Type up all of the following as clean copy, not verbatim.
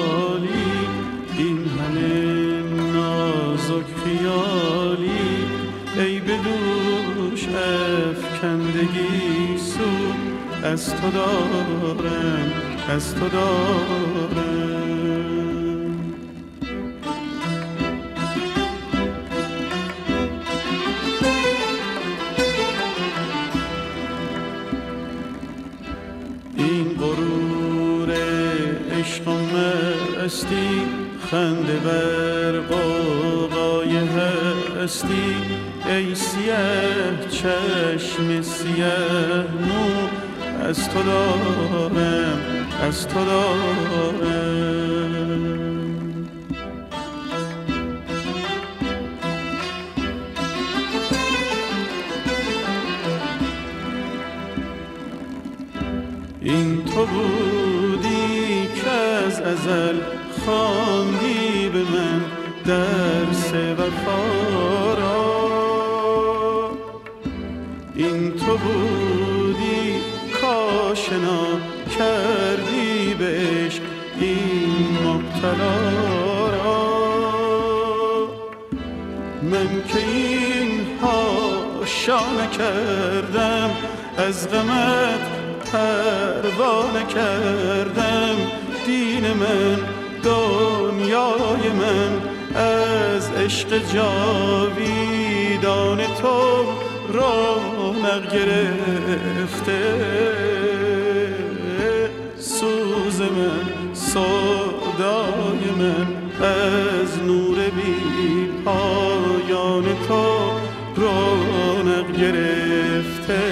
حالی، این همه نازک خیالی، ای به دوش افکندگی سو، از تو دارم، از تو دارم. این غرور عشق و مستی، خنده بر غوغای هستی، ای سیه چشم سیه مو، از تو دارم، از تو دارم. این تو بودی که از ازل خواندی به من درس وفا را، این تو بودی کاشنا کردی به عشق این مبتلا را. من که اینها شانه کردم، از غمت پروانه کردم، دین من دنیای من از عشق جاویدان تو رونق گرفته. سوز من سودای من از نور بی پایان تو رونق گرفته.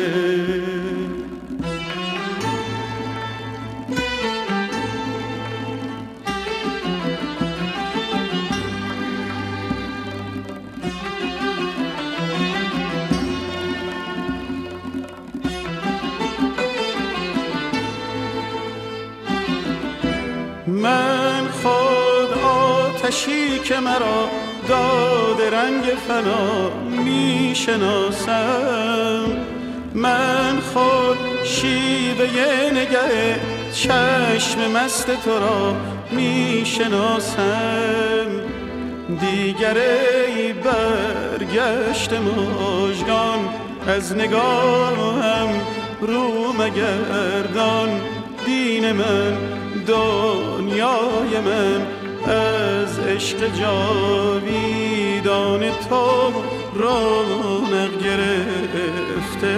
من خود آتشی که مرا داده رنگ فنا می شناسم، من خود شیوه نگه چشم مست تو را می شناسم. دیگر ای برگشت مژگان، از نگاهم رو مگردان، دین من دنیای من از عشق جاویدان تو رونق گرفته.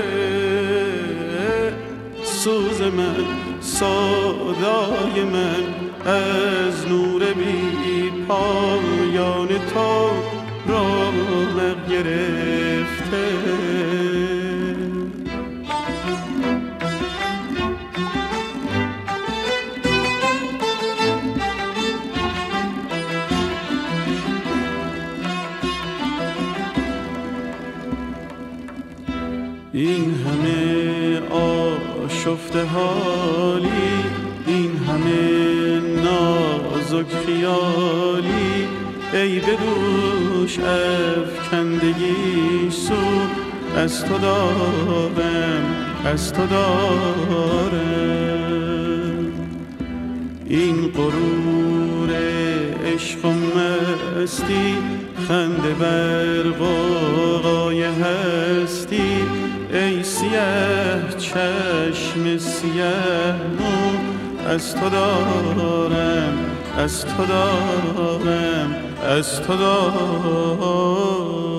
سوز من سودای من از نور بی پایان تو رونق گرفته. این همه آشفته حالی، این همه نازک خیالی، ای به دوش افکندگی سو، از تو دارم، از تو دارم. این غرور عشق و مستی، خنده بر غوغای هستی، ای سیه چشم سیه مو، از تو دارم، از تو دارم، از تو دارم.